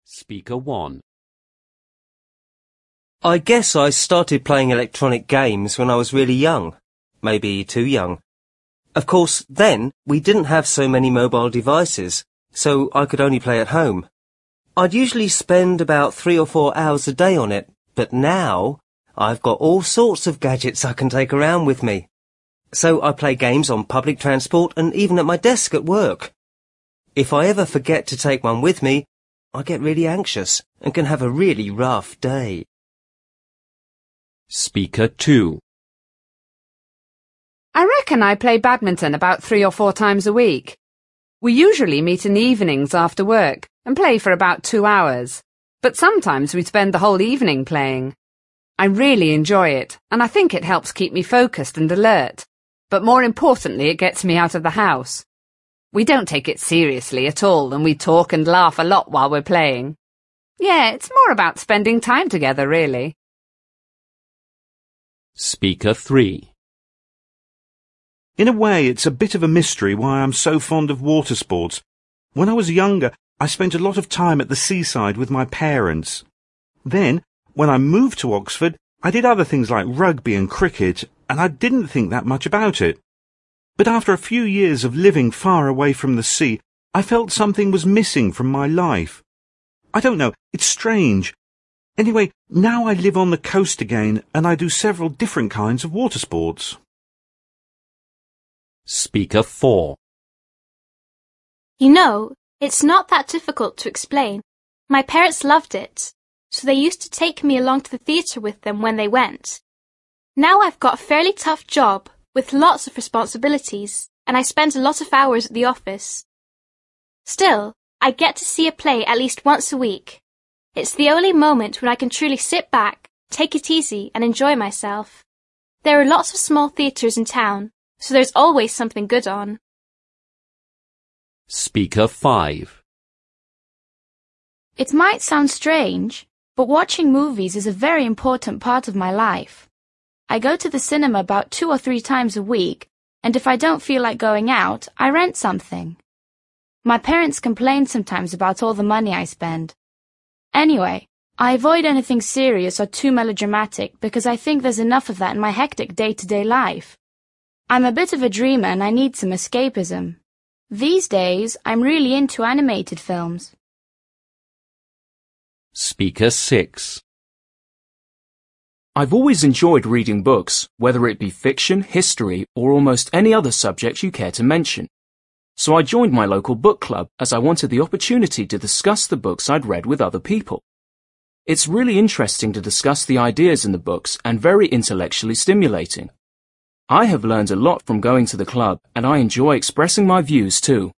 Speaker 1. I guess I started playing electronic games when I was really young, maybe too young. Of course, then we didn't have so many mobile devices, so I could only play at home. I'd usually spend about 3 or 4 hours a day on it, but now I've got all sorts of gadgets I can take around with me. So I play games on public transport and even at my desk at work. If I ever forget to take one with me, I get really anxious and can have a really rough day. Speaker 2. I reckon I play badminton about 3 or 4 times a week. We usually meet in the evenings after work and play for about 2 hours, but sometimes we spend the whole evening playing. I really enjoy it, and I think it helps keep me focused and alert, but more importantly, it gets me out of the house. We don't take it seriously at all, and we talk and laugh a lot while we're playing. Yeah, it's more about spending time together, really. Speaker 3. In a way, it's a bit of a mystery why I'm so fond of water sports. When I was younger, I spent a lot of time at the seaside with my parents. Then, when I moved to Oxford, I did other things like rugby and cricket, and I didn't think that much about it. But after a few years of living far away from the sea, I felt something was missing from my life. I don't know, it's strange. Anyway, now I live on the coast again, and I do several different kinds of water sports. Speaker 4. You know, it's not that difficult to explain. My parents loved it, so they used to take me along to the theatre with them when they went. Now I've got a fairly tough job with lots of responsibilities, and I spend a lot of hours at the office. Still, I get to see a play at least once a week. It's the only moment when I can truly sit back, take it easy, and enjoy myself. There are lots of small theatres in town, so there's always something good on. Speaker 5. It might sound strange, but watching movies is a very important part of my life. I go to the cinema about 2 or 3 times a week, and if I don't feel like going out, I rent something. My parents complain sometimes about all the money I spend. Anyway, I avoid anything serious or too melodramatic because I think there's enough of that in my hectic day-to-day life. I'm a bit of a dreamer and I need some escapism. These days, I'm really into animated films. Speaker 6. I've always enjoyed reading books, whether it be fiction, history, or almost any other subject you care to mention. So I joined my local book club as I wanted the opportunity to discuss the books I'd read with other people. It's really interesting to discuss the ideas in the books and very intellectually stimulating. I have learned a lot from going to the club and I enjoy expressing my views too.